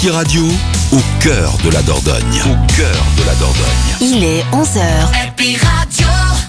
Happy Radio, au cœur de la Dordogne. Au cœur de la Dordogne. Il est 11h. Happy Radio.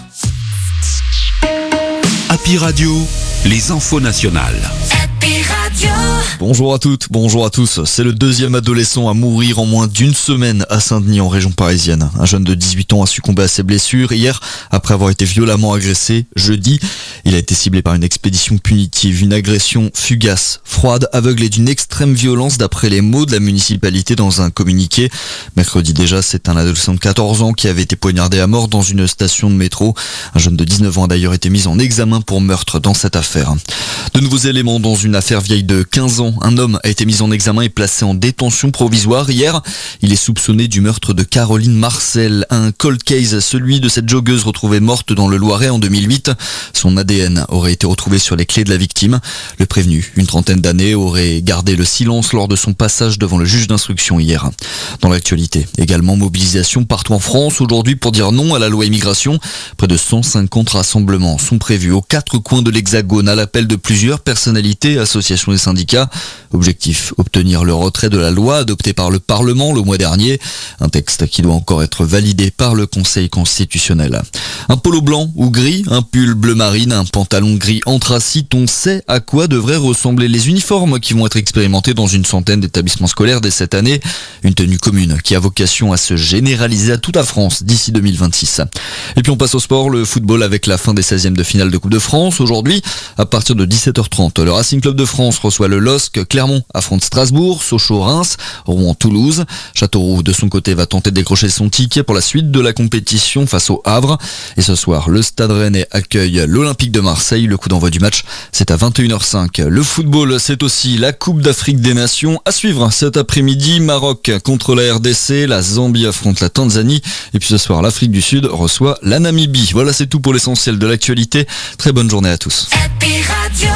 Happy Radio, les infos nationales. Happy Radio. Bonjour à toutes, bonjour à tous. C'est le deuxième adolescent à mourir en moins d'une semaine à Saint-Denis en région parisienne. Un jeune de 18 ans a succombé à ses blessures hier après avoir été violemment agressé jeudi. Il a été ciblé par une expédition punitive, une agression fugace, froide, aveugle et d'une extrême violence d'après les mots de la municipalité dans un communiqué. Mercredi déjà, c'est un adolescent de 14 ans qui avait été poignardé à mort dans une station de métro. Un jeune de 19 ans a d'ailleurs été mis en examen pour meurtre dans cette affaire. De nouveaux éléments dans une affaire vieille de 15 ans. Un homme a été mis en examen et placé en détention provisoire. Hier, il est soupçonné du meurtre de Caroline Marcel. Un cold case, celui de cette joggeuse retrouvée morte dans le Loiret en 2008. Son ADN aurait été retrouvé sur les clés de la victime. Le prévenu, une trentaine d'années, aurait gardé le silence lors de son passage devant le juge d'instruction hier. Dans l'actualité, également mobilisation partout en France aujourd'hui pour dire non à la loi immigration. Près de 150 rassemblements sont prévus aux quatre coins de l'Hexagone à l'appel de plusieurs personnalités, associations et syndicats. Objectif, obtenir le retrait de la loi adoptée par le Parlement le mois dernier. Un texte qui doit encore être validé par le Conseil constitutionnel. Un polo blanc ou gris, un pull bleu marine, un pantalon gris anthracite, on sait à quoi devraient ressembler les uniformes qui vont être expérimentés dans une centaine d'établissements scolaires dès cette année. Une tenue commune qui a vocation à se généraliser à toute la France d'ici 2026. Et puis on passe au sport, le football avec la fin des 16e de finale de Coupe de France. Aujourd'hui, à partir de 17h30, le Racing Club de France reçoit le LOSC, Clermont affronte Strasbourg, Sochaux-Reims, Rouen-Toulouse. Châteauroux, de son côté, va tenter de décrocher son ticket pour la suite de la compétition face au Havre. Et ce soir, le Stade Rennais accueille l'Olympique de Marseille. Le coup d'envoi du match, c'est à 21h05. Le football, c'est aussi la Coupe d'Afrique des Nations. À suivre cet après-midi, Maroc contre la RDC, la Zambie affronte la Tanzanie. Et puis ce soir, l'Afrique du Sud reçoit la Namibie. Voilà, c'est tout pour l'essentiel de l'actualité. Très bonne journée à tous. Happy Radio.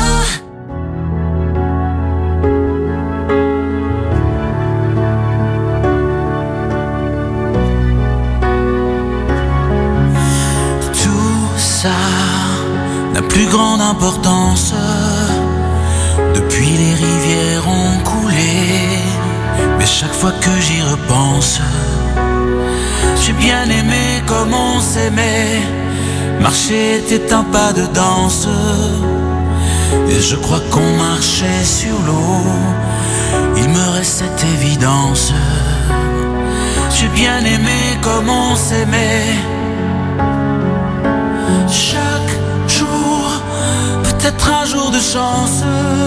Ça n'a plus grande importance. Depuis les rivières ont coulé, mais chaque fois que j'y repense, j'ai bien aimé comme on s'aimait. Marcher était un pas de danse, et je crois qu'on marchait sur l'eau. Il me reste cette évidence. J'ai bien aimé comme on s'aimait. Chaque jour, peut-être un jour de chance.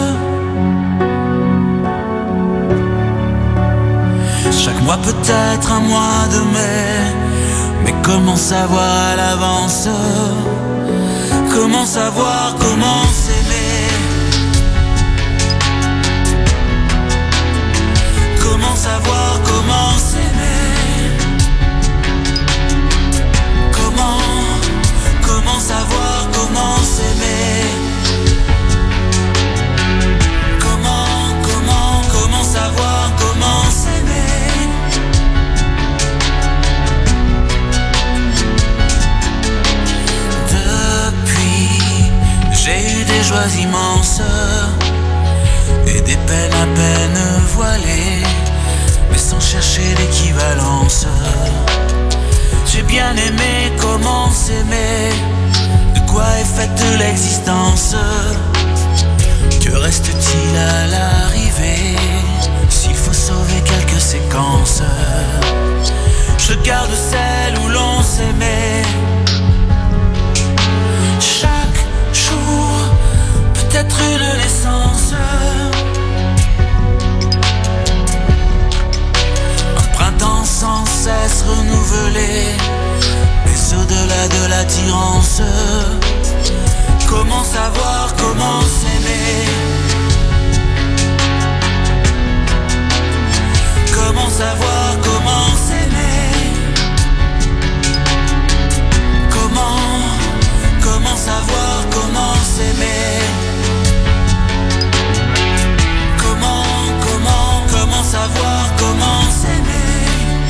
Chaque mois peut-être un mois de mai. Mais comment savoir à l'avance? Comment savoir comment s'aimer? Comment savoir comment s'aimer? Comment savoir comment s'aimer? Comment savoir comment s'aimer? Depuis, j'ai eu des joies immenses et des peines à peine voilées, mais sans chercher d'équivalence. J'ai bien aimé comment s'aimer. De quoi est faite l'existence? Que reste-t-il à l'arrivée? S'il faut sauver quelques séquences, je garde celle où l'on s'aimait. Chaque jour, peut-être une naissance. Un printemps sans cesse renouvelé. Mais au-delà de l'attirance, comment savoir comment s'aimer? Comment savoir comment s'aimer? Comment savoir comment s'aimer? Comment savoir comment s'aimer?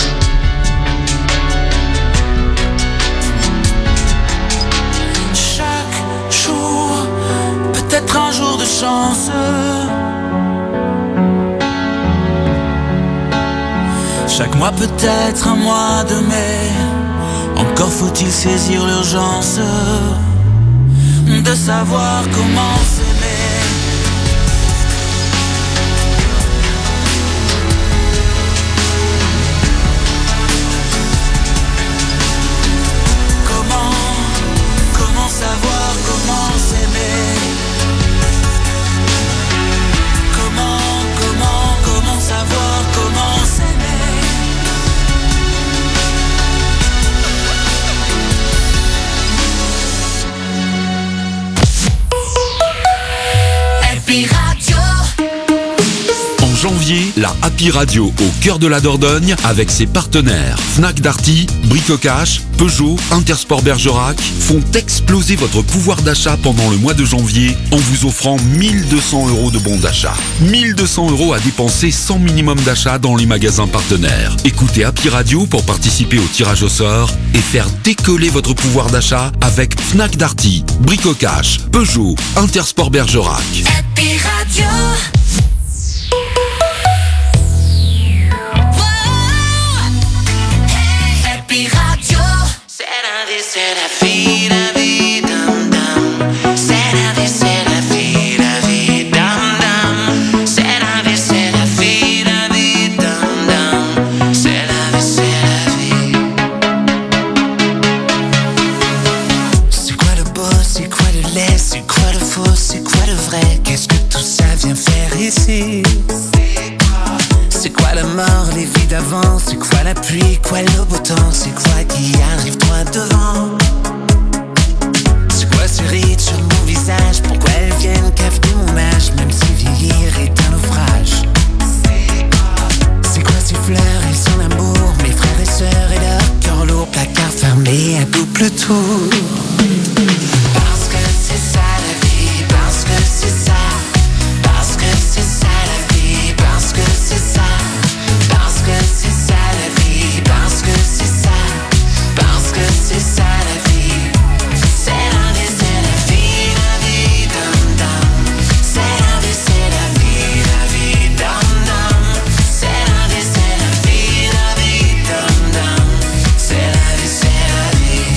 Chaque jour, peut-être un jour de chance. Chaque mois peut être un mois de mai. Encore faut-il saisir l'urgence de savoir comment s'aimer. Comment savoir comment s'aimer. Comment savoir comment s'aimer. Happy Radio. En janvier, la Happy Radio au cœur de la Dordogne avec ses partenaires Fnac Darty, Bricocash, Peugeot, Intersport Bergerac font exploser votre pouvoir d'achat pendant le mois de janvier en vous offrant 1200 € de bons d'achat. 1200 € à dépenser sans minimum d'achat dans les magasins partenaires. Écoutez Happy Radio pour participer au tirage au sort et faire décoller votre pouvoir d'achat avec Fnac Darty, Bricocash, Peugeot, Intersport Bergerac. Happy Radio. Happy Radio. C'est la vie, c'est la vie, la vie, dam dam. C'est la vie, c'est la vie, la vie, dam dam. C'est la vie, c'est la vie, la vie, dam dam. C'est la vie, c'est la vie. C'est quoi le beau, c'est quoi le laid, c'est quoi le faux, c'est quoi le vrai? Qu'est-ce que tout ça vient faire ici? C'est quoi la mort, les vies d'avant? C'est quoi la pluie, quoi le beau temps? C'est quoi qui arrive droit devant? C'est quoi ces rides sur mon visage? Pourquoi elles viennent cafeter mon âge? Même si vieillir est un naufrage. C'est quoi ces fleurs et son amour? Mes frères et sœurs et leur cœur lourd, placard fermé à double tour. Parce que c'est ça la vie, parce que c'est ça. Parce que c'est ça la vie, parce que c'est ça. Parce que c'est ça la vie, parce que c'est ça. Parce que c'est ça la vie. C'est la vie, dum dum. C'est la vie, dum dum. C'est la vie, dum dum. C'est la vie.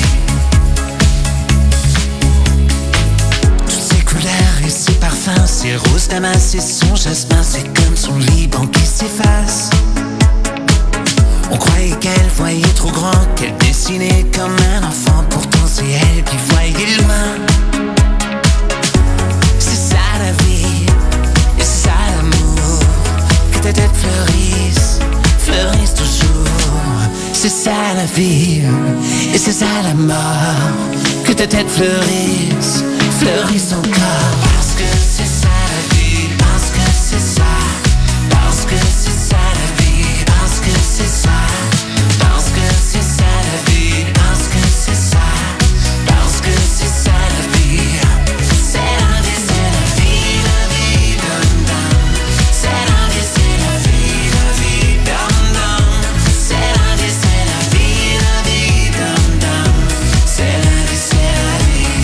Toutes ces couleurs et ces parfums, ces roses damas et son jasmin, c'est comme son Liban qui s'efface. On croyait qu'elle voyait trop grand, qu'elle dessinait comme un enfant. Pourtant c'est elle qui voyait loin. C'est ça la vie, et c'est ça l'amour. Que ta tête fleurisse toujours. C'est ça la vie, et c'est ça la mort. Que ta tête fleurisse encore. Parce que c'est ça la vie, parce que c'est ça. Parce que c'est ça la vie, parce que c'est ça. Parce que c'est ça la vie, parce que c'est ça. Parce que c'est ça la vie. C'est la vie, dum dum. C'est la vie, dum dum. C'est la vie, dum dum. C'est la vie.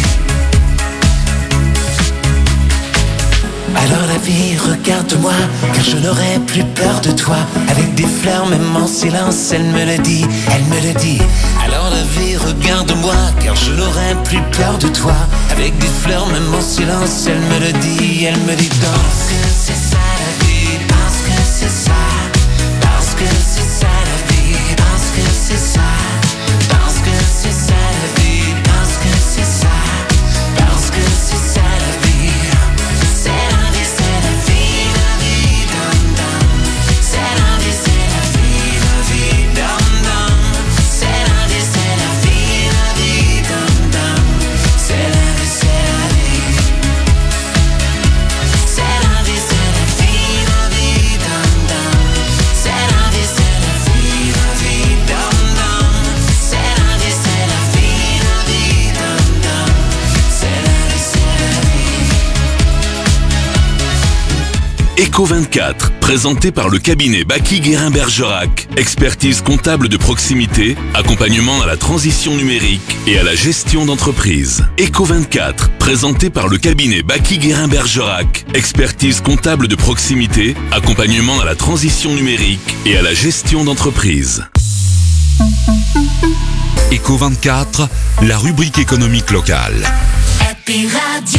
Alors la vie, regarde-moi, car je n'aurai plus peur de toi. Avec des fleurs, même en silence, elle me le dit, elle me le dit. Alors la vie, regarde-moi, car je n'aurai plus peur de toi. Avec des fleurs, même en silence, elle me le dit, elle me dit. Parce que c'est ça la vie, parce que c'est ça. Parce que c'est ça la vie, parce que c'est ça. Parce que c'est ça la vie, parce que c'est ça. Parce que c'est ça la vie. C'est la vie, dum dum. C'est la vie, dum dum. C'est la vie, dum dum. C'est la vie, dum dum. C'est la vie, Eco24, présenté par le cabinet Baki Guérin-Bergerac. Expertise comptable de proximité, accompagnement à la transition numérique et à la gestion d'entreprise. Eco24, présenté par le cabinet Baki Guérin-Bergerac. Expertise comptable de proximité, accompagnement à la transition numérique et à la gestion d'entreprise. Eco24, la rubrique économique locale. Happy Radio.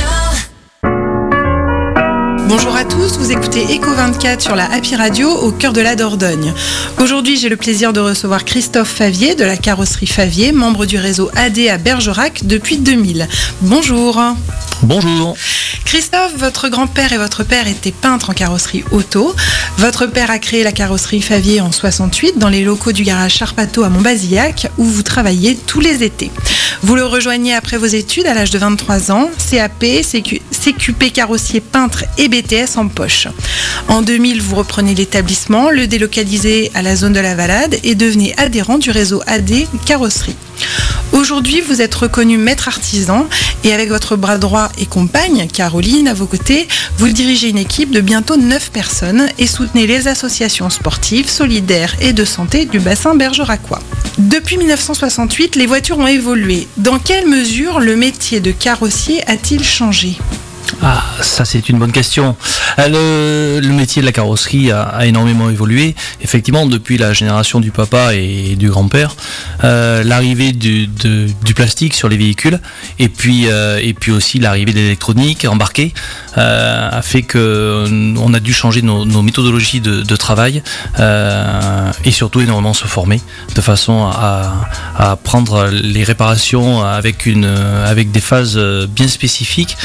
Bonjour à tous, vous écoutez Eco24 sur la Happy Radio au cœur de la Dordogne. Aujourd'hui, j'ai le plaisir de recevoir Christophe Favier de la carrosserie Favier, membre du réseau AD à Bergerac depuis 2000. Bonjour. Bonjour. Christophe, votre grand-père et votre père étaient peintres en carrosserie auto. Votre père a créé la carrosserie Favier en 68 dans les locaux du garage Charpateau à Montbazillac où vous travaillez tous les étés. Vous le rejoignez après vos études à l'âge de 23 ans, CAP, CQP carrossier peintre et BTS en poche. En 2000, vous reprenez l'établissement, le délocalisez à la zone de la Valade et devenez adhérent du réseau AD Carrosserie. Aujourd'hui, vous êtes reconnu maître artisan et avec votre bras droit et compagne, Caroline, à vos côtés, vous dirigez une équipe de bientôt 9 personnes et soutenez les associations sportives, solidaires et de santé du bassin bergeracois. Depuis 1968, les voitures ont évolué. Dans quelle mesure le métier de carrossier a-t-il changé ? Ah, ça c'est une bonne question. Le métier de la carrosserie a énormément évolué. Effectivement, depuis la génération du papa et du grand-père, l'arrivée du plastique sur les véhicules et puis aussi l'arrivée de l'électronique embarquée a fait qu'on a dû changer nos méthodologies de travail et surtout énormément se former de façon à prendre les réparations avec des phases bien spécifiques.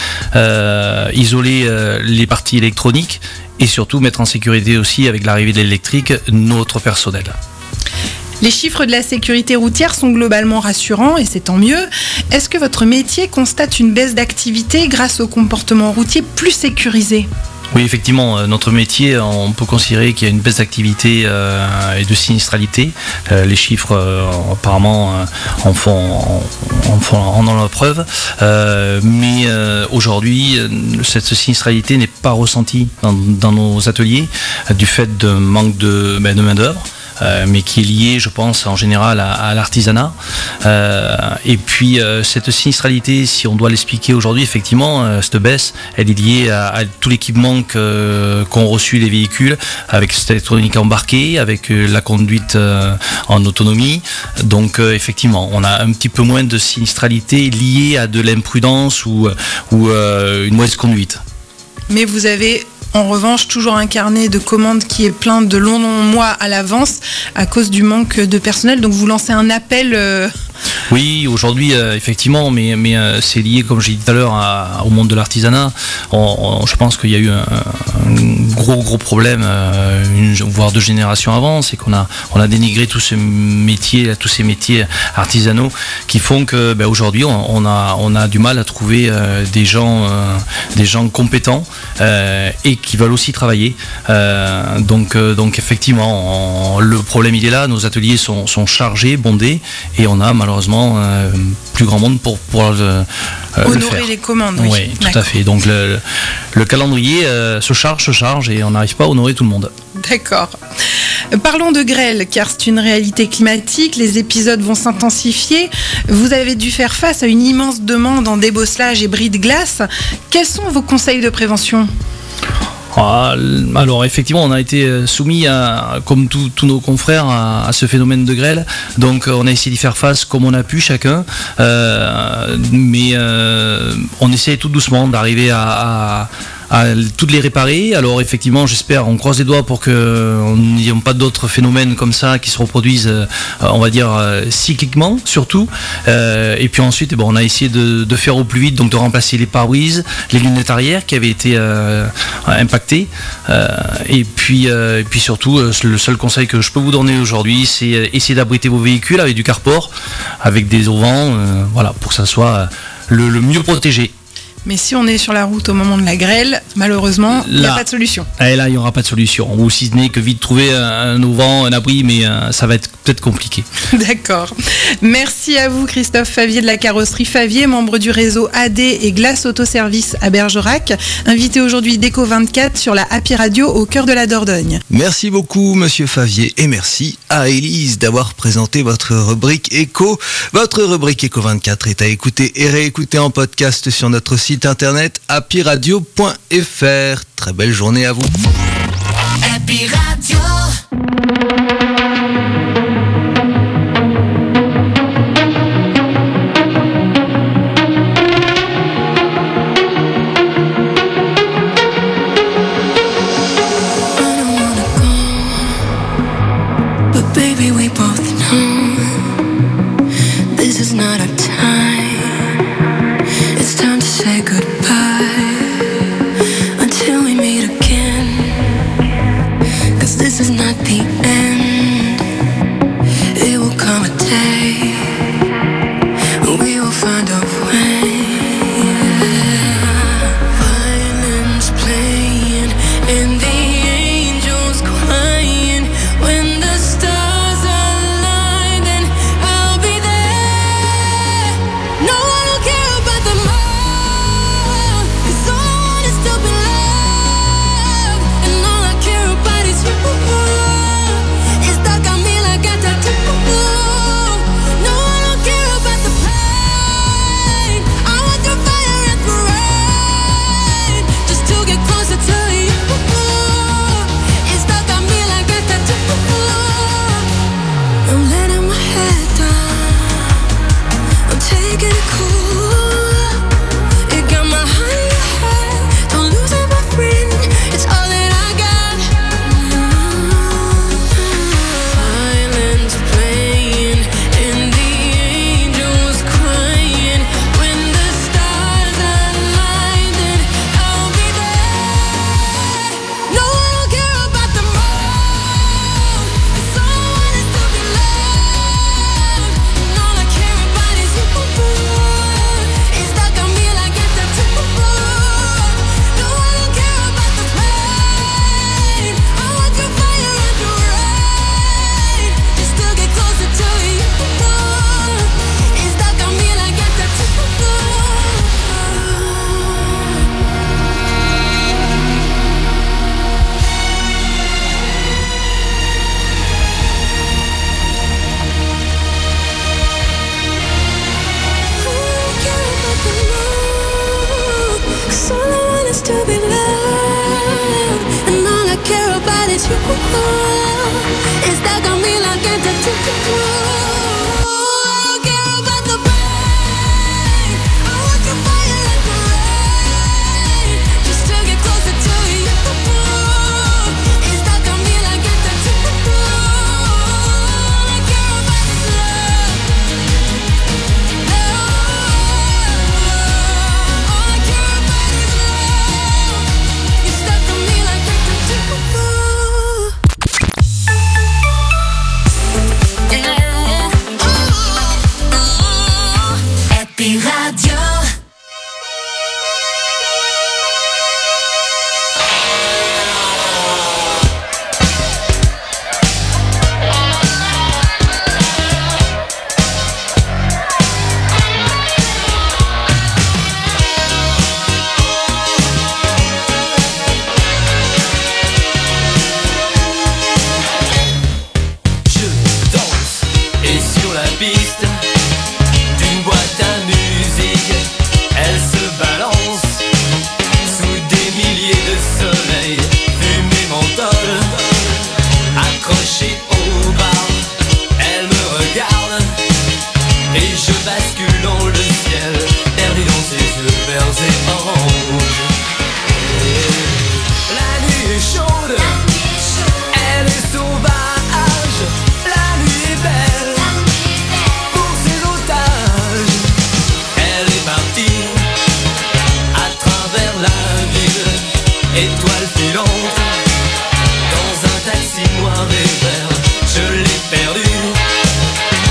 Isoler les parties électroniques et surtout mettre en sécurité aussi avec l'arrivée de l'électrique notre personnel. Les chiffres de la sécurité routière sont globalement rassurants et c'est tant mieux. Est-ce que votre métier constate une baisse d'activité grâce au comportement routier plus sécurisé ? Oui, effectivement, notre métier, on peut considérer qu'il y a une baisse d'activité et de sinistralité. Les chiffres, apparemment, en ont la preuve. Mais aujourd'hui, cette sinistralité n'est pas ressentie dans nos ateliers du fait de manque de main-d'œuvre. Mais qui est lié, je pense, en général à l'artisanat. Et puis, cette sinistralité, si on doit l'expliquer aujourd'hui, effectivement, cette baisse, elle est liée à tout l'équipement qu'ont reçu les véhicules, avec cette électronique embarquée, avec la conduite en autonomie. Donc, effectivement, on a un petit peu moins de sinistralité liée à de l'imprudence ou une mauvaise conduite. Mais vous avez en revanche toujours un carnet de commandes qui est plein de longs mois à l'avance à cause du manque de personnel. Donc vous lancez un appel. Oui, aujourd'hui, effectivement, mais c'est lié, comme j'ai dit tout à l'heure, au monde de l'artisanat. Je pense qu'il y a eu un gros problème, voire 2 générations avant, c'est qu'on a dénigré tous ces métiers artisanaux qui font que aujourd'hui on a du mal à trouver des gens compétents et qui veulent aussi travailler. Donc effectivement, le problème il est là. Nos ateliers sont chargés, bondés, et on a malheureusement plus grand monde pour pouvoir honorer les commandes. Oui, tout à fait. Donc le calendrier se charge et on n'arrive pas à honorer tout le monde. D'accord. Parlons de grêle, car c'est une réalité climatique, les épisodes vont s'intensifier. Vous avez dû faire face à une immense demande en débosselage et bris de glace. Quels sont vos conseils de prévention ? Alors effectivement, on a été soumis comme tous nos confrères à ce phénomène de grêle. Donc on a essayé d'y faire face comme on a pu chacun, mais on essaie tout doucement d'arriver à toutes les réparer. Alors effectivement, j'espère, on croise les doigts pour qu'on n'y ait pas d'autres phénomènes comme ça qui se reproduisent, on va dire cycliquement surtout. Et puis ensuite, on a essayé de faire au plus vite, donc de remplacer les pare-brises, les lunettes arrière qui avaient été impactées. Et puis surtout, le seul conseil que je peux vous donner aujourd'hui, c'est essayer d'abriter vos véhicules avec du carport, avec des auvents, voilà, pour que ça soit le mieux protégé. Mais si on est sur la route au moment de la grêle, malheureusement, il n'y a pas de solution. Et là, il n'y aura pas de solution. Ou si ce n'est que vite trouver un auvent, un abri, mais ça va être peut-être compliqué. D'accord. Merci à vous, Christophe Favier de la carrosserie Favier, membre du réseau AD et Glace Autoservice à Bergerac, invité aujourd'hui d'Eco24 sur la Happy Radio au cœur de la Dordogne. Merci beaucoup, monsieur Favier, et merci à Élise d'avoir présenté votre rubrique Éco. Votre rubrique Eco24 est à écouter et réécouter en podcast sur notre site internet happyradio.fr. Très belle journée à vous. Happy Radio.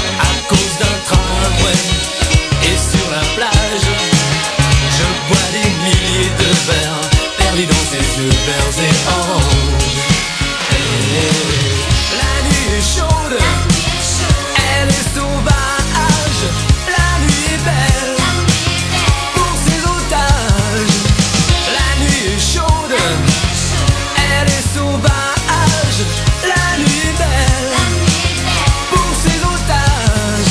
Et sur la plage, je bois des ses yeux verts et oranges. La nuit est chaude, elle est sauvage. La nuit est belle pour ses otages. La nuit est chaude, elle est sauvage. La nuit est belle pour ses otages.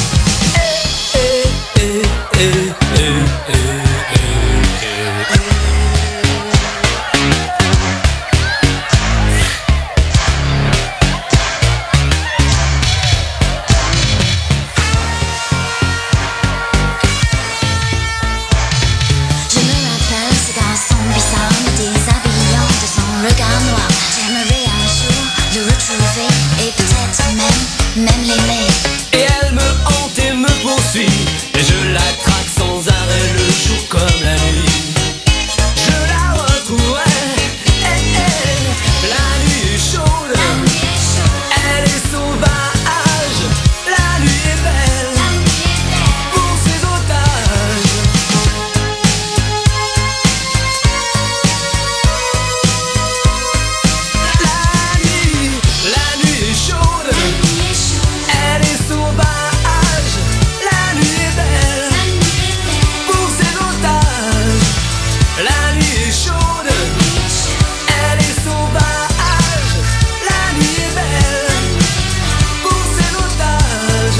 Je me rappelle ce garçon bizarre me déshabillant de son regard noir. J'aimerais un jour le retrouver et peut-être même l'aimer. Et elle me hante et me poursuit, et je la traque sans arrêt le jour comme la nuit. Je la retrouverai, la nuit est chaude, elle est sauvage. La nuit est belle pour ses otages. La nuit est chaude, elle est sauvage. La nuit est belle pour ses otages. La nuit est chaude, elle est sauvage. La nuit est belle pour ses otages.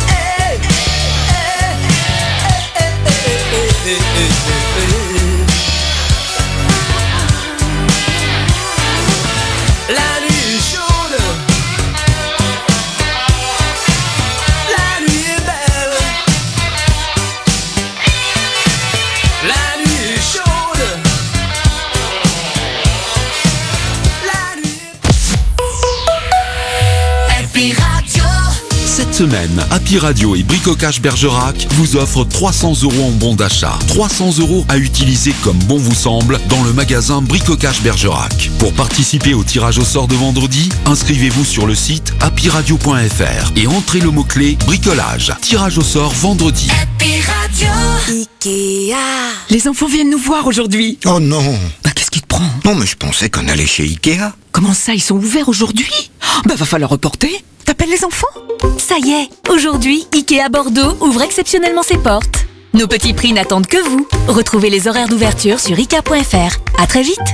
La nuit est chaude, la nuit est belle. La nuit est chaude, la nuit est Happy Radio. Cette semaine, Happy Radio et Bricocash Bergerac vous offrent 300 € en bon d'achat. 300 € à utiliser comme bon vous semble dans le magasin Bricocash Bergerac. Pour participer au tirage au sort de vendredi, inscrivez-vous sur le site happyradio.fr et entrez le mot-clé bricolage. Tirage au sort vendredi. Happy Radio. Ikea. Les enfants viennent nous voir aujourd'hui. Oh non. Bah qu'est-ce qui te prend? Non, mais je pensais qu'on allait chez Ikea. Comment ça, ils sont ouverts aujourd'hui? Bah va falloir reporter. T'appelles les enfants? Ça y est, aujourd'hui, Ikea Bordeaux ouvre exceptionnellement ses portes. Nos petits prix n'attendent que vous. Retrouvez les horaires d'ouverture sur ikea.fr. À très vite.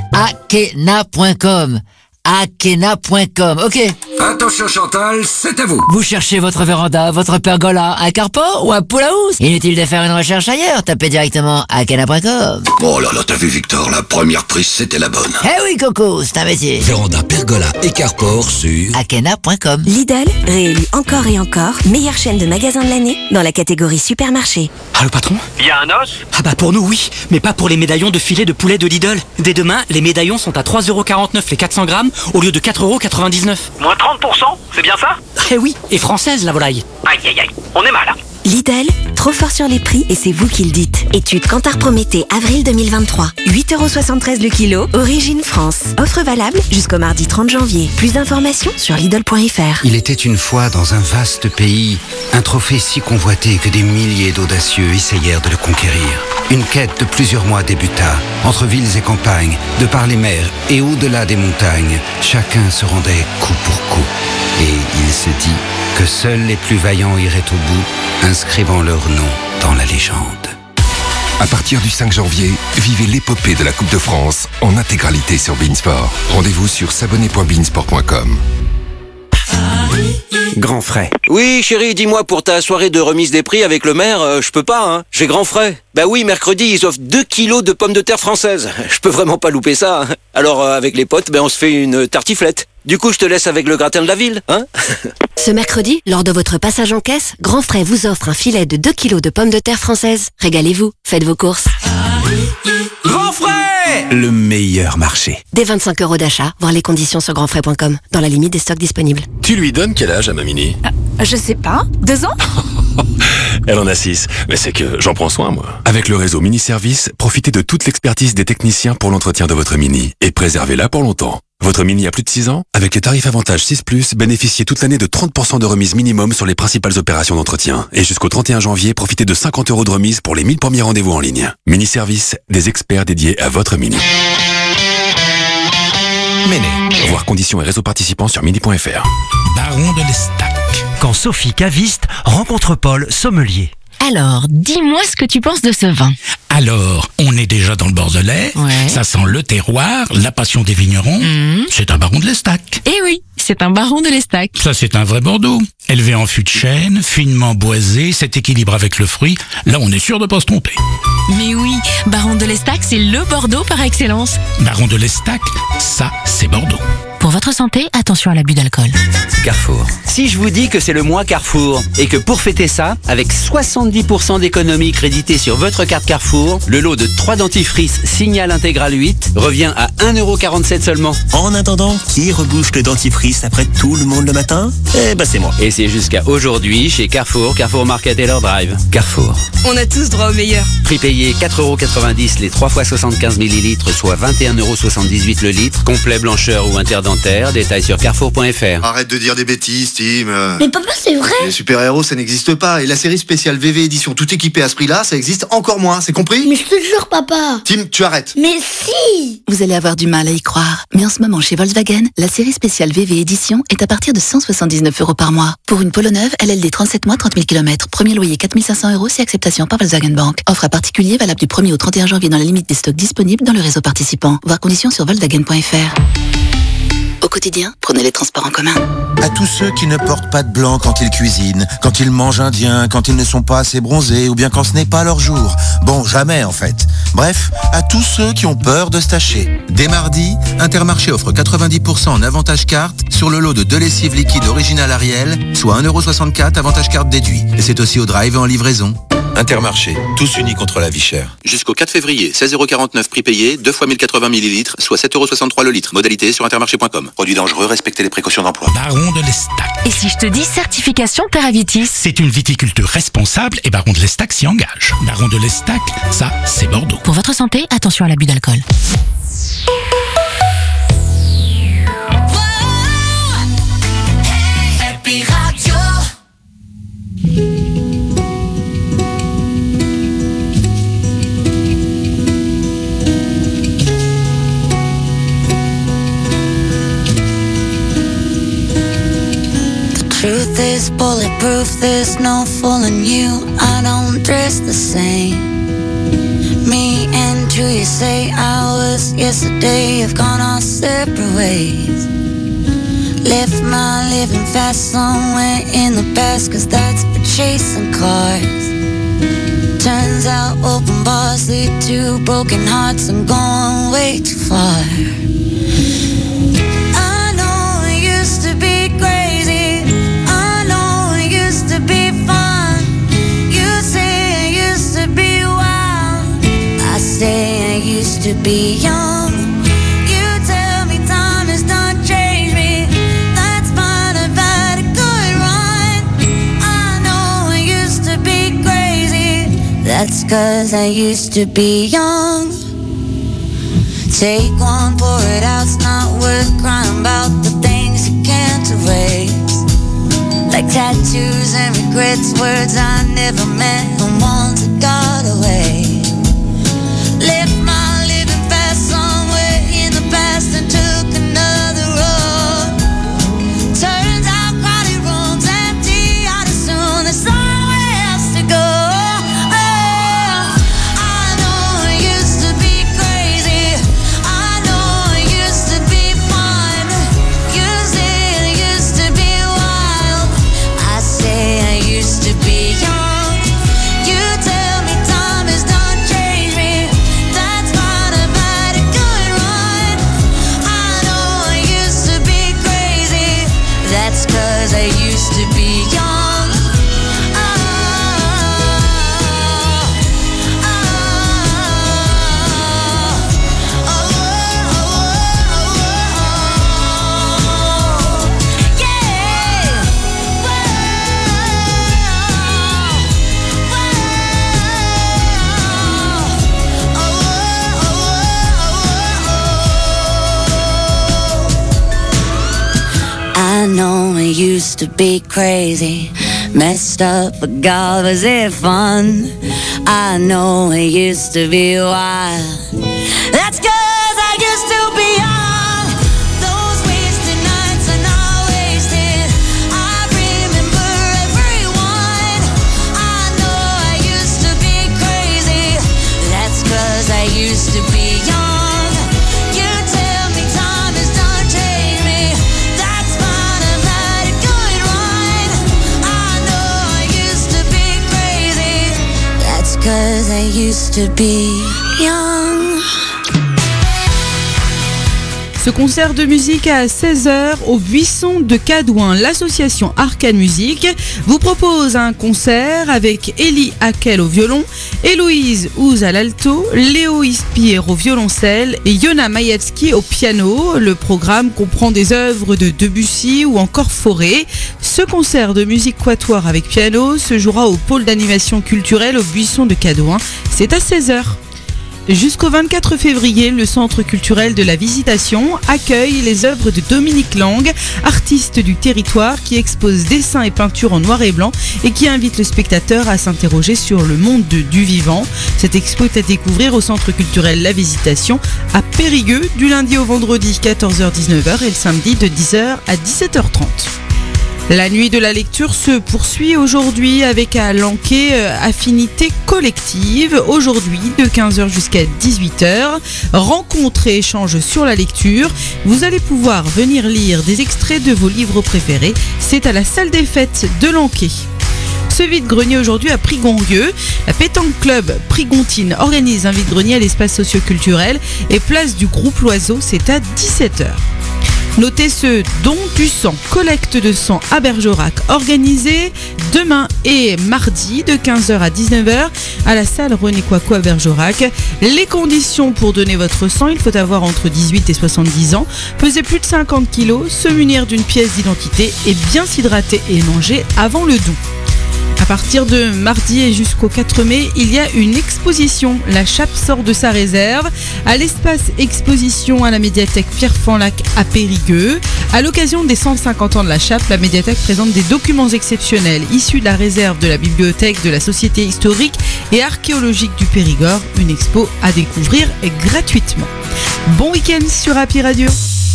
Akena.com. Akena.com, ok. Attention Chantal, c'est à vous. Vous cherchez votre véranda, votre pergola, un carport ou un pool house? Inutile de faire une recherche ailleurs, tapez directement Akena.com. Oh là là, t'as vu Victor, la première prise c'était la bonne. Eh oui Coco, c'est un métier. Véranda, pergola et carport sur Akena.com. Lidl, réélu encore et encore, meilleure chaîne de magasins de l'année dans la catégorie supermarché. Allô patron? Il y a un os? Ah bah pour nous oui, mais pas pour les médaillons de filet de poulet de Lidl. Dès demain, les médaillons sont à 3,49€ les 400 grammes au lieu de 4,99€. Moins 30%? C'est bien ça? Eh oui, et française la volaille. Aïe aïe aïe, on est mal. Lidl, trop fort sur les prix et c'est vous qui le dites. Étude Kantar Prométhée, avril 2023. 8,73€ le kilo, origine France. Offre valable jusqu'au mardi 30 janvier. Plus d'informations sur Lidl.fr. Il était une fois dans un vaste pays, un trophée si convoité que des milliers d'audacieux essayèrent de le conquérir. Une quête de plusieurs mois débuta, entre villes et campagnes, de par les mers et au-delà des montagnes. Chacun se rendait coup pour coup. Et il se dit que seuls les plus vaillants iraient au bout, inscrivant leur nom dans la légende. À partir du 5 janvier, vivez l'épopée de la Coupe de France en intégralité sur Beansport. Rendez-vous sur s'abonner.beansport.com. Grand frais. Oui, chérie, dis-moi, pour ta soirée de remise des prix avec le maire, je peux pas, hein. J'ai grand frais. Bah oui, mercredi, ils offrent 2 kilos de pommes de terre françaises. Je peux vraiment pas louper ça, hein. Alors, avec les potes, on se fait une tartiflette. Du coup, je te laisse avec le gratin de la ville, hein. Ce mercredi, lors de votre passage en caisse, Grand Frais vous offre un filet de 2 kilos de pommes de terre françaises. Régalez-vous, faites vos courses. Grand frais! Le meilleur marché. Dès 25€ d'achat, voir les conditions sur grandfrais.com, dans la limite des stocks disponibles. Tu lui donnes quel âge à ma Mini? Je sais pas, 2 ans? Elle en a 6, mais c'est que j'en prends soin, moi. Avec le réseau Mini Service, profitez de toute l'expertise des techniciens pour l'entretien de votre Mini et préservez-la pour longtemps. Votre Mini a plus de 6 ans? Avec les tarifs avantage 6+, bénéficiez toute l'année de 30% de remise minimum sur les principales opérations d'entretien. Et jusqu'au 31 janvier, profitez de 50€ de remise pour les 1000 premiers rendez-vous en ligne. Mini Service, des experts dédiés à votre Mini. Méné. Voir conditions et réseaux participants sur midi.fr. Baron de l'Estac. Quand Sophie Caviste rencontre Paul Sommelier. Alors, dis-moi ce que tu penses de ce vin. Alors, on est déjà dans le Bordelais, Ouais. ça sent le terroir, la passion des vignerons, c'est un baron de l'Estac. Eh oui, c'est un baron de l'Estac. Ça, c'est un vrai Bordeaux. Élevé en fût de chêne, finement boisé, cet équilibre avec le fruit, là, on est sûr de pas se tromper. Mais oui, baron de l'Estac, c'est le Bordeaux par excellence. Baron de l'Estac, ça, c'est Bordeaux. Pour votre santé, attention à l'abus d'alcool. Carrefour. Si je vous dis que c'est le mois Carrefour et que pour fêter ça, avec 70% d'économie créditée sur votre carte Carrefour, le lot de 3 dentifrices Signal Intégral 8 revient à 1,47€ seulement. En attendant, qui rebouche le dentifrice après tout le monde le matin? Eh ben c'est moi. Et c'est jusqu'à aujourd'hui chez Carrefour, Carrefour Market et leur drive. Carrefour. On a tous droit au meilleur. Prix payé 4,90€ les 3 fois 75 ml, soit 21,78€ le litre. Complet blancheur ou interdentaire. Détails sur carrefour.fr. Arrête de dire des bêtises, Tim. Mais papa, c'est vrai. Les super-héros, ça n'existe pas. Et la série spéciale VV édition tout équipée à ce prix-là, ça existe encore moins. C'est compris? Mais je te jure, papa. Tim, tu arrêtes. Mais si. Vous allez avoir du mal à y croire. Mais en ce moment, chez Volkswagen, la série spéciale VV Édition est à partir de 179€ par mois. Pour une Polo neuve, LLD 37 mois, 30 000 km. Premier loyer 4 500€, si acceptation par Volkswagen Bank. Offre à particulier valable du 1er au 31 janvier dans la limite des stocks disponibles dans le réseau participant. Voir conditions sur Volkswagen.fr. Au quotidien, prenez les transports en commun. À tous ceux qui ne portent pas de blanc quand ils cuisinent, quand ils mangent indien, quand ils ne sont pas assez bronzés ou bien quand ce n'est pas leur jour. Bon, jamais en fait. Bref, à tous ceux qui ont peur de se tacher. Dès mardi, Intermarché offre 90% en avantage carte sur le lot de 2 lessives liquides originales Ariel, soit 1,64€ avantage carte déduit. Et c'est aussi au drive et en livraison. Intermarché, tous unis contre la vie chère. Jusqu'au 4 février, 16,49€ prix payé, 2 fois 1080 ml, soit 7,63€ le litre. Modalité sur intermarché.com. Produit dangereux, respectez les précautions d'emploi. Baron de l'Estac. Et si je te dis certification Terravitis? C'est une viticulture responsable et Baron de l'Estac s'y engage. Baron de l'Estac, ça, c'est Bordeaux. Pour votre santé, attention à l'abus d'alcool. Happy Radio. Truth is bulletproof, there's no fooling you. I don't dress the same. Me and who you say I was yesterday have gone our separate ways. Left my living fast somewhere in the past, cause that's for chasing cars. Turns out open bars lead to broken hearts. I'm going way too far. I know it used to be crazy, I know it used to be fun. You say it used to be wild, I say I used to be young. You tell me time has done changed me, that's fine, I've had a good run. I know I used to be crazy, that's cause I used to be young. Take one, pour it out, it's not worth crying about the things you can't erase. Like tattoos and regrets, words I never meant, and ones that got away. Left my living fast somewhere in the past and took another road. Turns out crowded rooms empty out as soon, there's somewhere else to go. I know it used to be crazy, I know it used to be fun. You say it used to be wild, I say I used to be young. You tell me time has done changed me, that's fine, I've had a good run. I know I used to be crazy, that's cause I used to be young. I know it used to be crazy, messed up, but God, was it fun? I know it used to be wild, that's cause I used to be young. I used to be young. Ce concert de musique à 16h au Buisson de Cadouin, l'association Arcade Musique vous propose un concert avec Elie Hakel au violon, Héloïse Ouz à l'alto, Léo Ispire au violoncelle et Yona Maïevski au piano. Le programme comprend des œuvres de Debussy ou encore Fauré. Ce concert de musique quatuor avec piano se jouera au pôle d'animation culturelle au Buisson de Cadouin. C'est à 16h. Jusqu'au 24 février, le Centre culturel de la Visitation accueille les œuvres de Dominique Lang, artiste du territoire qui expose dessins et peintures en noir et blanc et qui invite le spectateur à s'interroger sur le monde du vivant. Cette expo est à découvrir au Centre culturel La Visitation à Périgueux du lundi au vendredi 14h-19h et le samedi de 10h à 17h30. La nuit de la lecture se poursuit aujourd'hui avec à Lanquet Affinité Collective. Aujourd'hui de 15h jusqu'à 18h. Rencontre et échange sur la lecture. Vous allez pouvoir venir lire des extraits de vos livres préférés. C'est à la salle des fêtes de Lanquet. Ce vide-grenier aujourd'hui à Prigonrieux. La Pétanque Club Prigontine organise un vide-grenier à l'espace socio-culturel et place du Groupe L'Oiseau, c'est à 17h. Notez ce don du sang, collecte de sang à Bergerac, organisé demain et mardi de 15h à 19h à la salle René Coicot à Bergerac. Les conditions pour donner votre sang, il faut avoir entre 18 et 70 ans, peser plus de 50 kg, se munir d'une pièce d'identité et bien s'hydrater et manger avant le don. À partir de mardi et jusqu'au 4 mai, il y a une exposition. La Chape sort de sa réserve à l'espace exposition à la médiathèque Pierre Fanlac à Périgueux. À l'occasion des 150 ans de la Chape, la médiathèque présente des documents exceptionnels issus de la réserve de la bibliothèque de la Société historique et archéologique du Périgord. Une expo à découvrir gratuitement. Bon week-end sur Happy Radio.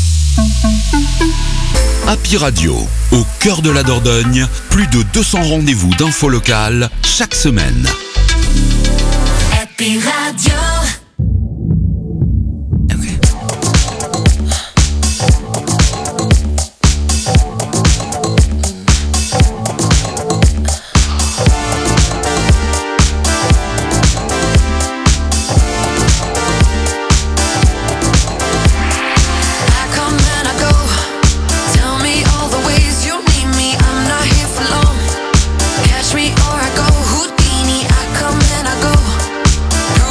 Happy Radio, au cœur de la Dordogne, plus de 200 rendez-vous d'infos locales chaque semaine. Happy Radio. Catch me or I go Houdini, I come and I go.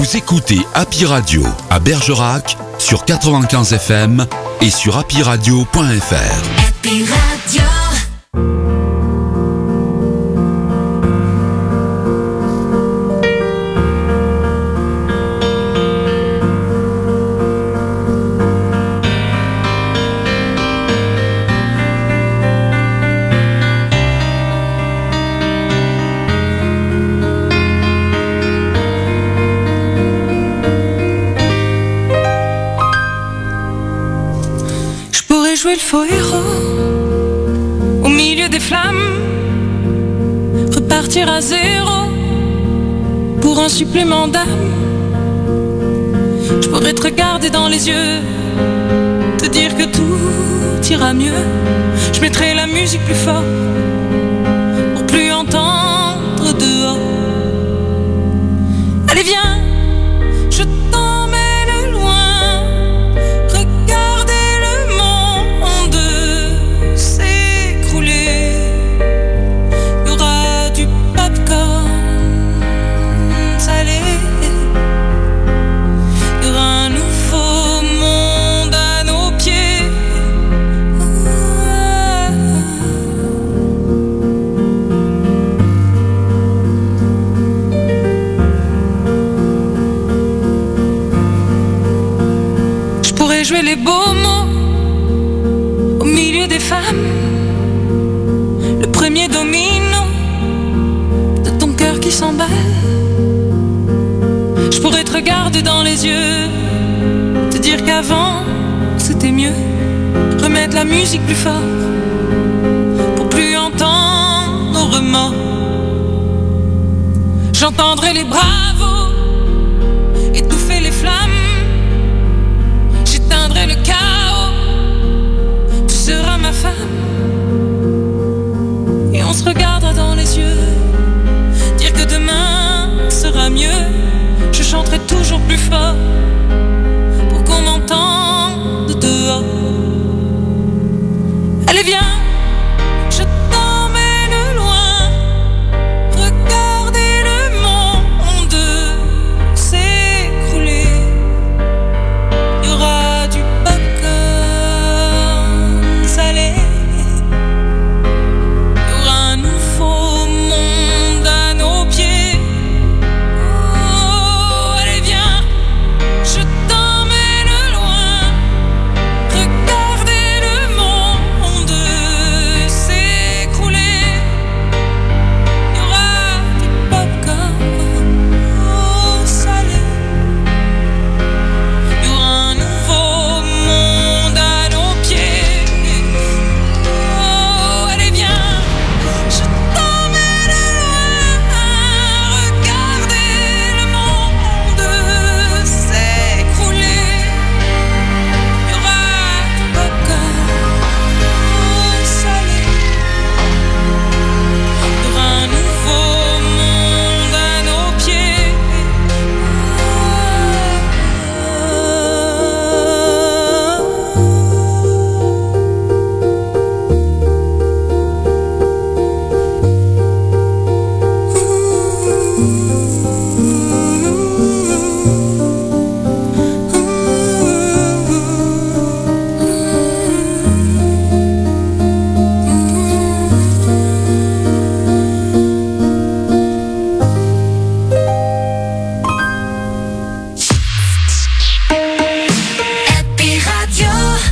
Vous écoutez Happy Radio à Bergerac sur 95 FM et sur happyradio.fr. Happy Radio. Jouer le faux héros au milieu des flammes, repartir à zéro pour un supplément d'âme. Je pourrais te regarder dans les yeux, te dire que tout ira mieux. Je mettrai la musique plus fort pour plus entendre dehors. Allez viens, je t'emmène loin. Jouer les beaux mots au milieu des femmes, le premier domino de ton cœur qui s'emballe. Je pourrais te regarder dans les yeux, te dire qu'avant c'était mieux, remettre la musique plus fort pour plus entendre nos remords. J'entendrai les bravos étouffer les flammes. J'éteindrai le chaos, tu seras ma femme. Et on se regardera dans les yeux, dire que demain sera mieux. Je chanterai toujours plus fort pour qu'on m'entende dehors. Allez viens, je t'emmène loin. Regardez le monde s'écrouler. Il y aura du popcorn salé. Il y aura un nouveau monde à nos pieds. Oh, allez viens, je t'emmène loin. Regardez le monde s'écrouler. Il y aura du popcorn salé. Il y aura un nouveau monde à nos pieds. Oh, allez viens, je t'emmène loin. Regardez le monde s'écrouler. Il y aura du popcorn salé. Il y aura un nouveau monde à nos pieds. Happy Radio.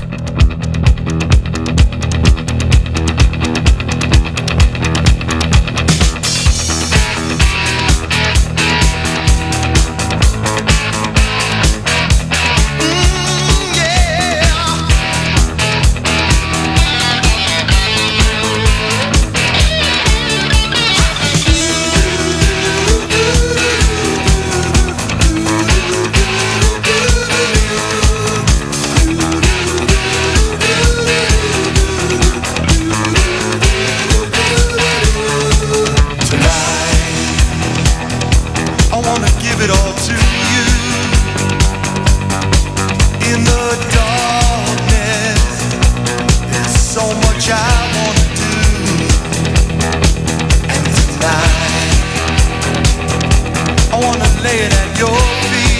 I wanna give it all to you. In the darkness, there's so much I wanna do. And tonight, I wanna lay it at your feet.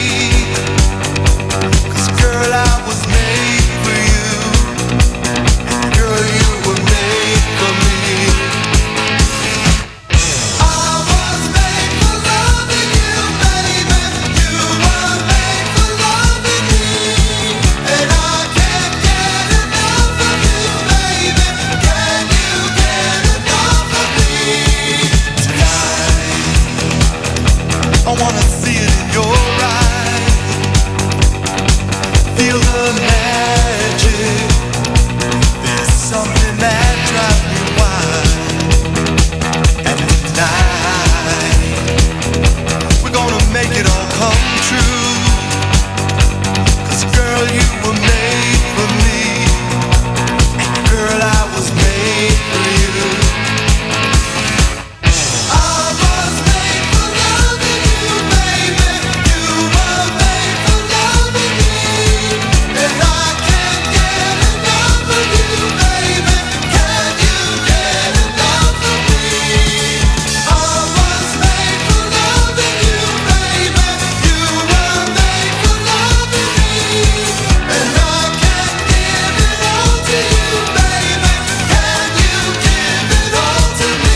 see it in your eyes. Feel the magic. There's something that drives me wild. And tonight we're gonna make it all come true. 'Cause girl, you were made for me. And girl, I was made for you. I was made for loving you, baby. You were made for loving me. And I can't get enough of you, baby. Can you get enough of me? I was made for loving you, baby. You were made for loving me. And I can't give it all to you, baby. Can you give it all to me?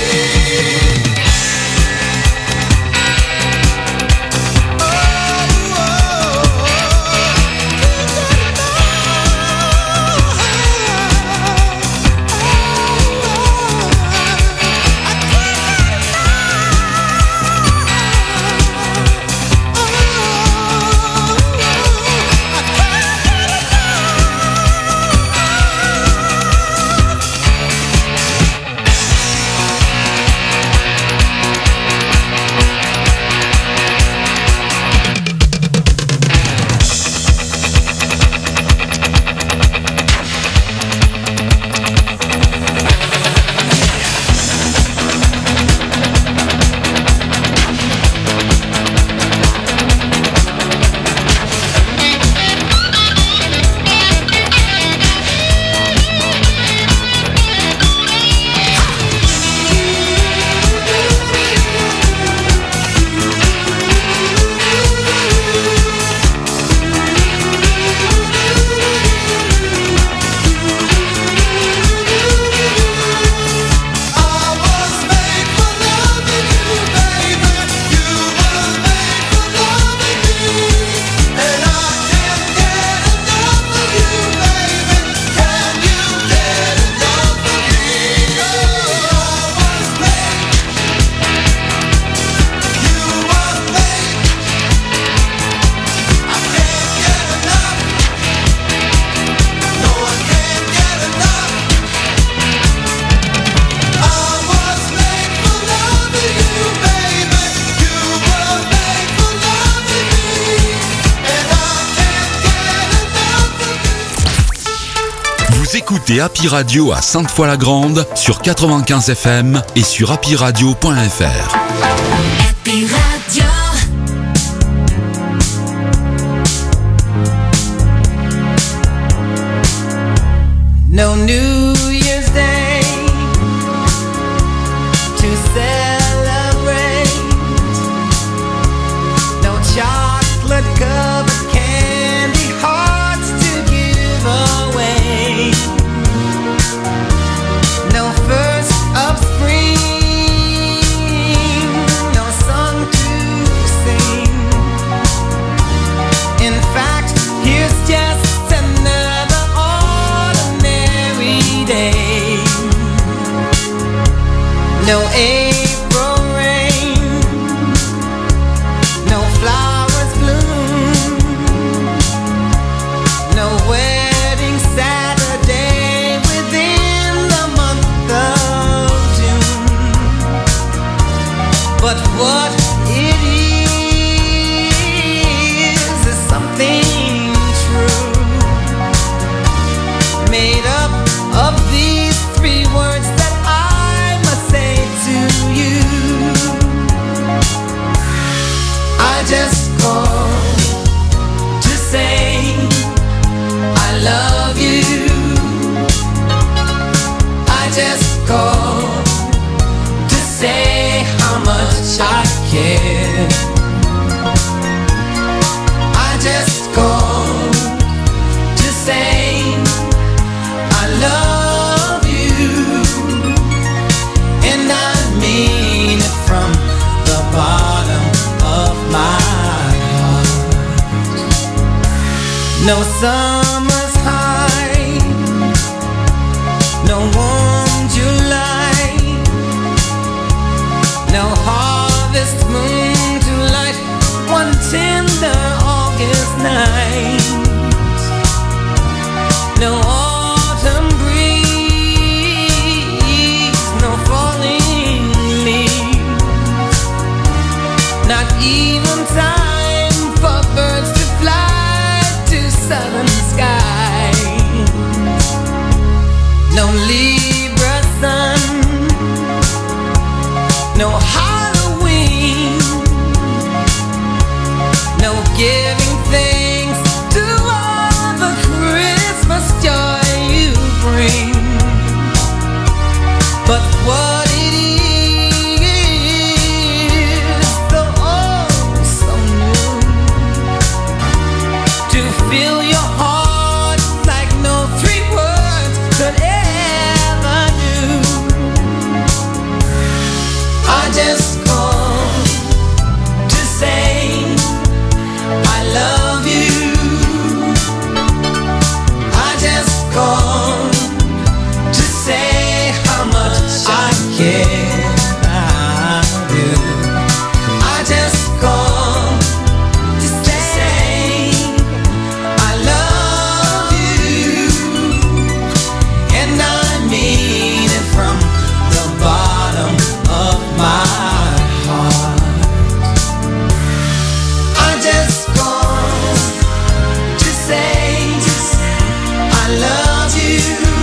Vous écoutez Happy Radio à Sainte-Foy-la-Grande sur 95 FM et sur happyradio.fr. Happy Radio. No New Year's Day to celebrate. No chocolate covered candy hearts to give away. No first of spring, no song to sing. In fact, here's just another ordinary day. No April rain, no flowers bloom, no wedding Saturday within the month of June. But what it is something true, made up of these three words that I must say to you. I just called to say I love you. I just called to say how much I care. I just called to say I love you, and I mean it from the bottom of my heart. No summer's high, no warm July, no harvest moon to light giving thanks to all the Christmas joy you bring. But what it is, so oh so new, to fill your heart like no three words could ever do. I just called to say I love you. I just called to say how much I care about you. I just called to say I love you, and I mean it from the bottom of my heart. I just called to say I love you.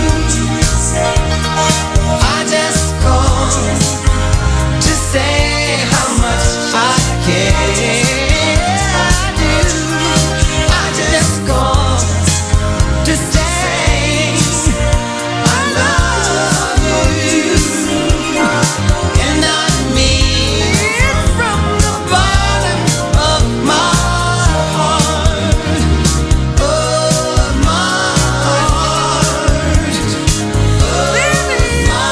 I just called to say how much I care. I do. I just called to say I love you, and I mean it from the bottom of my heart, of my heart, baby, my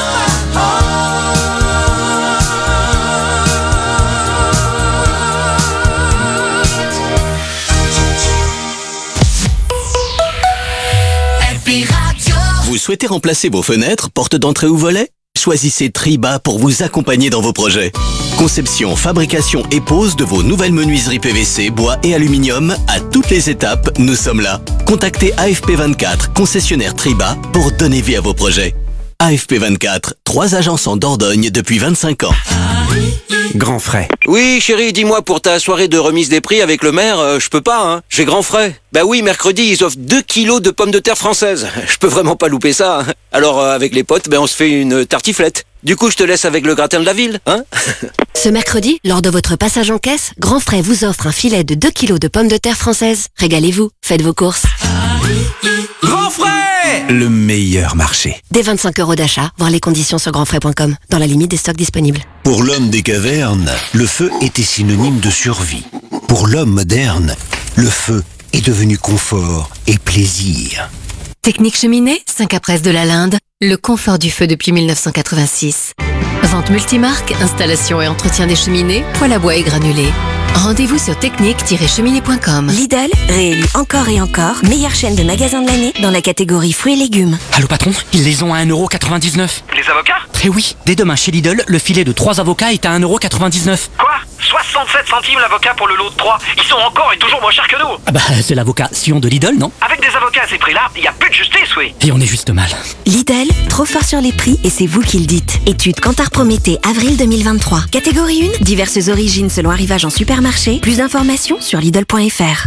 Happy Radio. Vous souhaitez remplacer vos fenêtres, portes d'entrée ou volets? Choisissez Triba pour vous accompagner dans vos projets. Conception, fabrication et pose de vos nouvelles menuiseries PVC, bois et aluminium, à toutes les étapes, nous sommes là. Contactez AFP24, concessionnaire Triba, pour donner vie à vos projets. AFP24, 3 agences en Dordogne depuis 25 ans. Grand frais. Oui, chérie, dis-moi, pour ta soirée de remise des prix avec le maire, je peux pas, hein. J'ai grand frais. Bah oui, mercredi, ils offrent 2 kilos de pommes de terre françaises. Je peux vraiment pas louper ça, hein. Alors, avec les potes, on se fait une tartiflette. Du coup, je te laisse avec le gratin de la ville, hein. Ce mercredi, lors de votre passage en caisse, Grand Frais vous offre un filet de 2 kilos de pommes de terre françaises. Régalez-vous, faites vos courses. Grand frais! Le meilleur marché. Dès 25 € d'achat, voir les conditions sur grandfrais.com, dans la limite des stocks disponibles. Pour l'homme des cavernes, le feu était synonyme de survie. Pour l'homme moderne, le feu est devenu confort et plaisir. Technique cheminée, 5 Apresse de la Linde, le confort du feu depuis 1986. Vente multimarque, installation et entretien des cheminées, poêle à bois et granulés. Rendez-vous sur technique-cheminée.com. Lidl, réélu encore et encore, meilleure chaîne de magasins de l'année dans la catégorie fruits et légumes. Allô patron, ils les ont à 1,99 €. Les avocats? Eh oui, dès demain chez Lidl, le filet de 3 avocats est à 1,99 €. Quoi? 67 centimes l'avocat pour le lot de 3. Ils sont encore et toujours moins chers que nous. Ah bah c'est l'avocat Sion de Lidl, non? Avec des avocats à ces prix-là, il n'y a plus de justice, oui. Et on est juste mal. Lidl, trop fort sur les prix et c'est vous qui le dites. Étude Kantar Prométhée, avril 2023. Catégorie 1, diverses origines selon arrivage en supermarché. Plus d'informations sur Lidl.fr.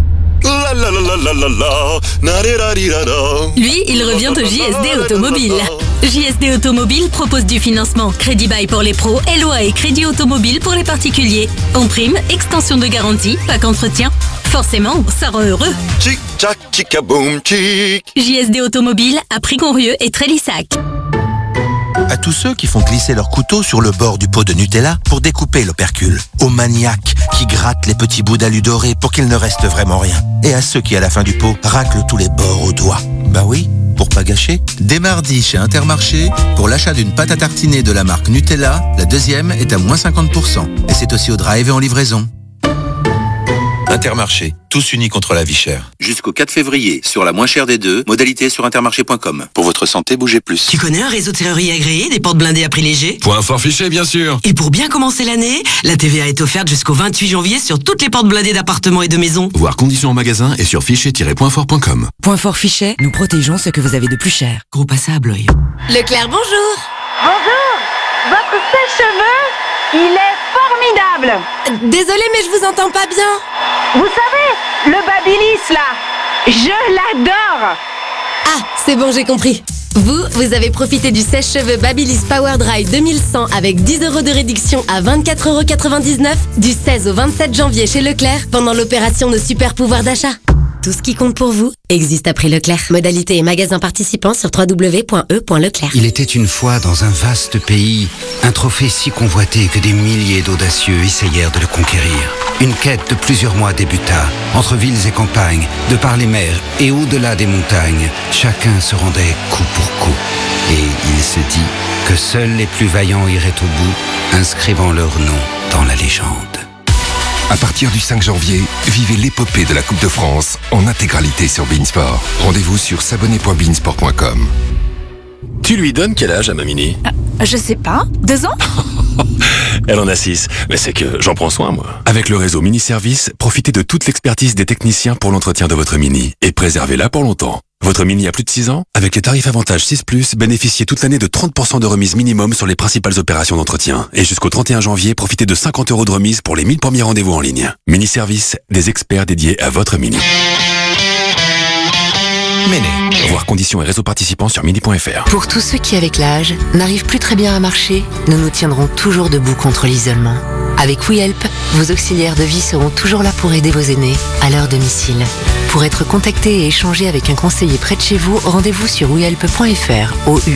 Lui, il revient au JSD Automobile. JSD Automobile propose du financement, crédit bail pour les pros, LOA et crédit automobile pour les particuliers. En prime, extension de garantie, pack entretien. Forcément, ça rend heureux. Tchic tchac tchicaboum tchic. JSD Automobile à Prix-Gonrieux et Trélissac. À tous ceux qui font glisser leur couteau sur le bord du pot de Nutella pour découper l'opercule. Aux maniaques qui grattent les petits bouts d'alu doré pour qu'il ne reste vraiment rien. Et à ceux qui, à la fin du pot, raclent tous les bords au doigt. Bah oui, pour pas gâcher. Dès mardi chez Intermarché, pour l'achat d'une pâte à tartiner de la marque Nutella, la deuxième est à moins 50%. Et c'est aussi au drive et en livraison. Intermarché, tous unis contre la vie chère. Jusqu'au 4 février, sur la moins chère des deux, modalité sur intermarché.com. Pour votre santé, bougez plus. Tu connais un réseau de serrurerie agréé, des portes blindées à prix léger? Point fort fiché, bien sûr. Et pour bien commencer l'année, la TVA est offerte jusqu'au 28 janvier sur toutes les portes blindées d'appartements et de maisons. Voir conditions en magasin et sur fichet-pointfort.com. Point fort Fichet, nous protégeons ce que vous avez de plus cher. Groupe à ça à Blois. Leclerc, bonjour. Bonjour. Votre sèche-cheveux, il est formidable. Désolée, mais je vous entends pas bien. Vous savez, le Babyliss là, je l'adore. Ah, c'est bon, j'ai compris. Vous avez profité du sèche-cheveux Babyliss Power Dry 2100 avec 10 € de réduction à 24,99 € du 16 au 27 janvier chez Leclerc pendant l'opération de super pouvoir d'achat. Tout ce qui compte pour vous existe à prix Leclerc. Modalité et magasins participants sur www.e.leclerc. Il était une fois dans un vaste pays, un trophée si convoité que des milliers d'audacieux essayèrent de le conquérir. Une quête de plusieurs mois débuta, entre villes et campagnes, de par les mers et au-delà des montagnes. Chacun se rendait coup pour coup. Et il se dit que seuls les plus vaillants iraient au bout, inscrivant leur nom dans la légende. À partir du 5 janvier, vivez l'épopée de la Coupe de France en intégralité sur Beansport. Rendez-vous sur s'abonner.beansport.com. Tu lui donnes quel âge à ma Mini ? Je sais pas, 2 ans ? Elle en a 6, mais c'est que j'en prends soin, moi. Avec le réseau Mini Service, profitez de toute l'expertise des techniciens pour l'entretien de votre Mini et préservez-la pour longtemps. Votre Mini a plus de 6 ans ? Avec les tarifs avantages 6+, bénéficiez toute l'année de 30% de remise minimum sur les principales opérations d'entretien. Et jusqu'au 31 janvier, profitez de 50 € de remise pour les 1000 premiers rendez-vous en ligne. Mini Service, des experts dédiés à votre Mini. Méné. Voir conditions et réseaux participants sur mini.fr. Pour tous ceux qui, avec l'âge, n'arrivent plus très bien à marcher, nous nous tiendrons toujours debout contre l'isolement. Avec WeHelp, vos auxiliaires de vie seront toujours là pour aider vos aînés à leur domicile. Pour être contacté et échanger avec un conseiller près de chez vous, rendez-vous sur wehelp.fr,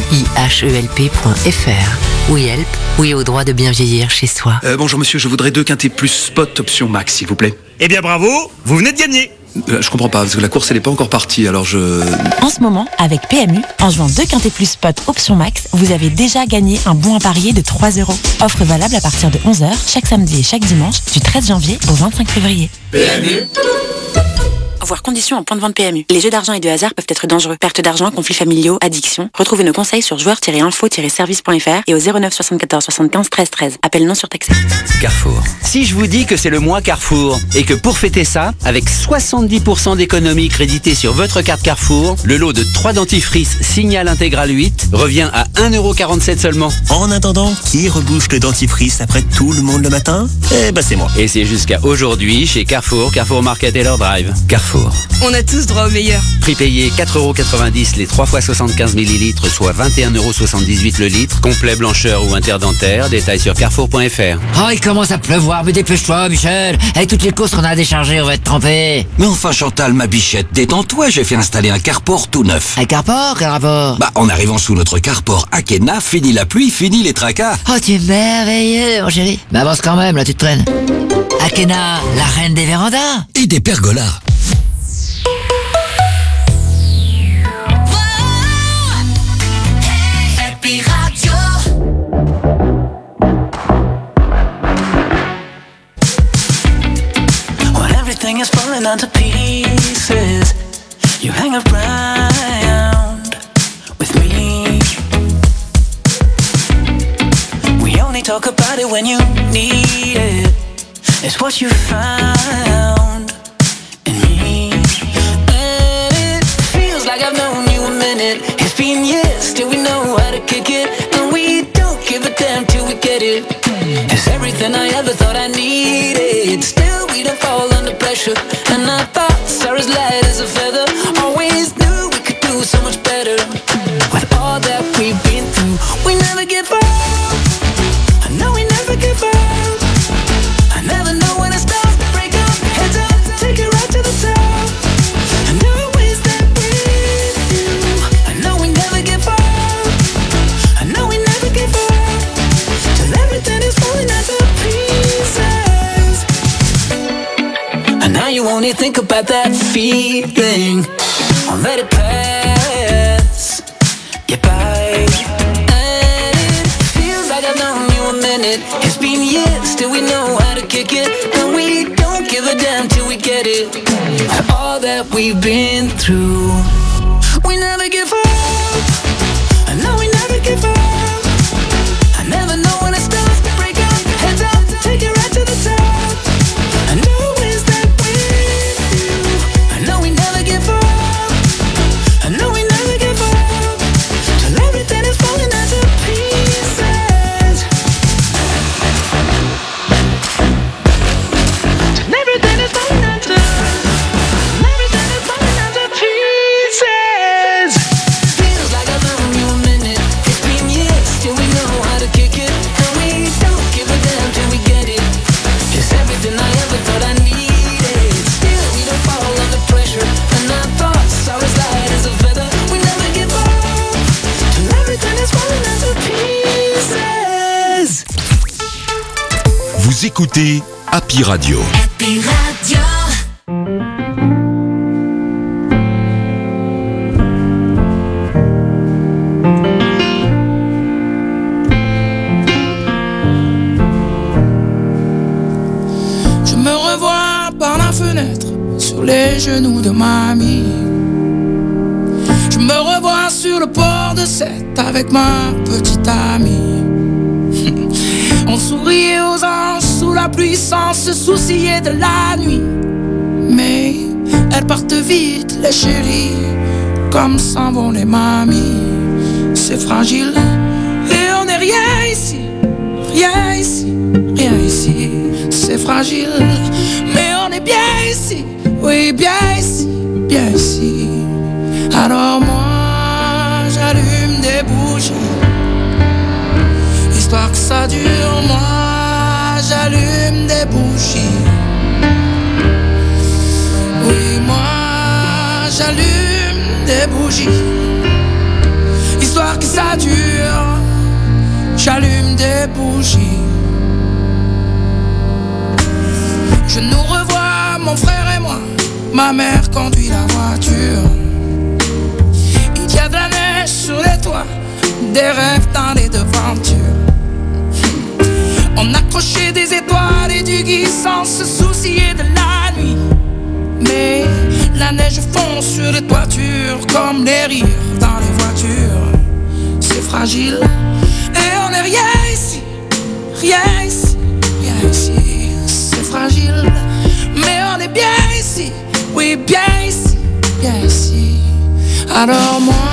ouihelp.fr. WeHelp, oui au droit de bien vieillir chez soi. Bonjour monsieur, je voudrais 2 quintés plus spot option max, s'il vous plaît. Eh bien bravo, vous venez de gagner. Je comprends pas, parce que la course elle est pas encore partie, alors je... En ce moment, avec PMU, en jouant 2 quintés plus spot option max, vous avez déjà gagné un bon à parier de 3 €. Offre valable à partir de 11h, chaque samedi et chaque dimanche, du 13 janvier au 25 février. PMU. Voir conditions en point de vente PMU. Les jeux d'argent et de hasard peuvent être dangereux. Perte d'argent, conflits familiaux, addiction. Retrouvez nos conseils sur joueurs-info-service.fr et au 09 74 75 13 13. Appel non surtaxé. Carrefour. Si je vous dis que c'est le mois Carrefour et que pour fêter ça, avec 70% d'économie créditée sur votre carte Carrefour, le lot de 3 dentifrices Signal Intégral 8 revient à 1,47 € seulement. En attendant, qui rebouche le dentifrice après tout le monde le matin ? Eh ben c'est moi. Et c'est jusqu'à aujourd'hui chez Carrefour, Carrefour Market et leur drive. Carrefour. On a tous droit au meilleur. Prix payé 4,90 € les 3 fois 75 ml, soit 21,78 € le litre. Complet blancheur ou interdentaire. Détail sur carrefour.fr. Oh, il commence à pleuvoir, mais dépêche-toi, Michel. Avec toutes les courses qu'on a à décharger, on va être trempés. Mais enfin, Chantal, ma bichette, détends-toi, j'ai fait installer un carport tout neuf. Un carport, quel rapport ? Bah, en arrivant sous notre carport Akena, fini la pluie, fini les tracas. Oh, tu es merveilleux, mon chéri. Mais avance quand même, là, tu te traînes. Akena, la reine des vérandas. Et des pergolas. Is falling onto pieces. You hang around with me. We only talk about it when you need it. It's what you found in me. And it feels like I've known you a minute. It's been years, still we know how to kick it. And we don't give a damn till we get it. It's everything I ever thought I needed. Still we don't fall under pressure. And I thought Sarah's light as a feather. Always knew we could do so much better. With all that we've been through, we never give up. I know we never give up. I never know when it's time to break up. Heads up, take it right to the top. And always there with you. I know we never give up. I know we never give up. Till everything is falling into pieces. And now you only think about that feeling. Won't let it pass you by. And it feels like I've known you a minute. It's been years, still we know how to kick it. And we don't give a damn till we get it. For all that we've been through, we never give up. I know we never give up. I never know when it starts to break up. Heads up, take it right to the top. I know it's that with you. I know we never give up. I know we never give up. Till everything is falling into pieces. Till everything is falling into. Till everything is falling into pieces. écoutez Happy Radio. Happy Radio. Je me revois par la fenêtre sur les genoux de mamie. Je me revois sur le port de Sète avec ma petite amie. On souriait aux anges sous la pluie sans se soucier de la nuit. Mais elles partent vite les chéris, comme s'en vont les mamies. C'est fragile et on n'est rien ici, rien ici, rien ici. C'est fragile mais on est bien ici, oui bien ici, bien ici. Alors moi j'allume des bougies, histoire que ça dure. Moi j'allume des bougies, oui moi j'allume des bougies, histoire que ça dure. J'allume des bougies. Je nous revois, mon frère et moi. Ma mère conduit la voiture. Il y a de la neige sur les toits, des rêves dans les devantures. On accrochait des étoiles et du gui sans se soucier de la nuit. Mais la neige fond sur les toitures comme les rires dans les voitures. C'est fragile et on n'est rien ici, rien ici, rien ici. C'est fragile mais on est bien ici, oui bien ici, bien ici. Alors moi